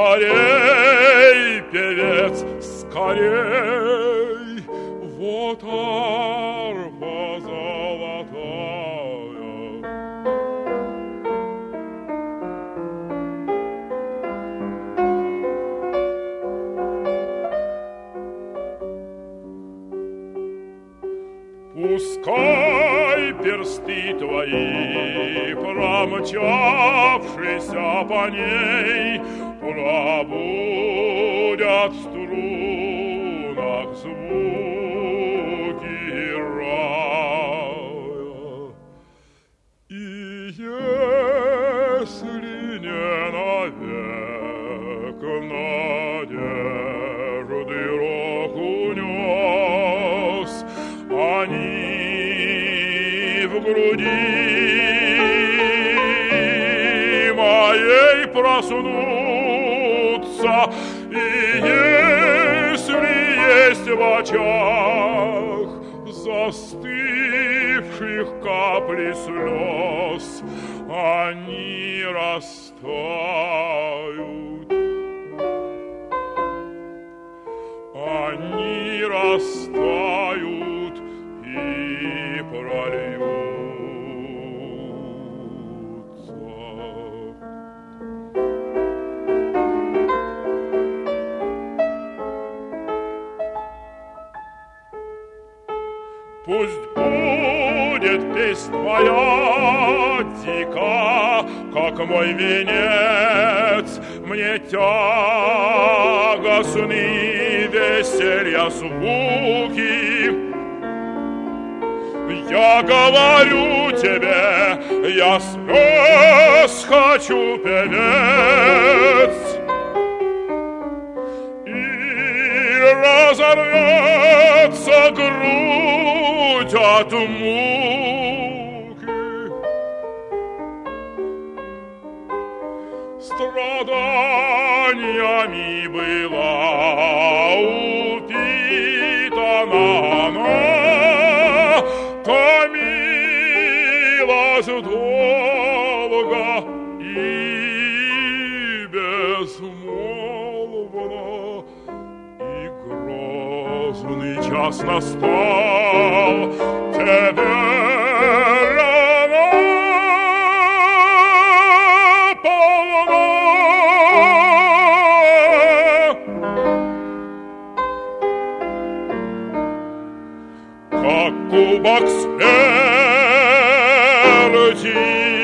Скорей, певец, скорей, вот арфа золотая. Пускай персты твои, промчавшиеся по ней, пробудят в струнах звуки рая. И если не навек надежды рок унес, они в груди моей проснутся, и если есть в очах застывших капли слез, они растают, они растают и прольются. Пусть будет песнь моя дика, как мой венец, мне тягостны веселья звуки. Я говорю тебе, я слез хочу, певец, и разорвется грудь от муки. Страданиями была упитана она, томилась долго и безмолвно, и грозный час настал, теперь она полна. Как кубок смерти